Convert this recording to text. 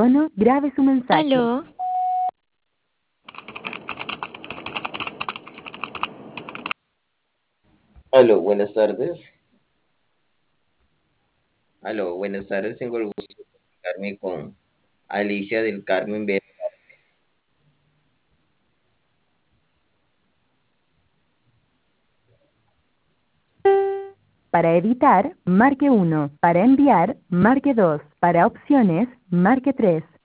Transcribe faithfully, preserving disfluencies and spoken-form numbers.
tono, grabe su mensaje. Aló, Aló, buenas tardes. Aló, buenas tardes. Tengo el gusto de comunicarme con Alicia del Carmen Vera. Para editar, marque uno. Para enviar, marque dos. Para opciones, marque tres.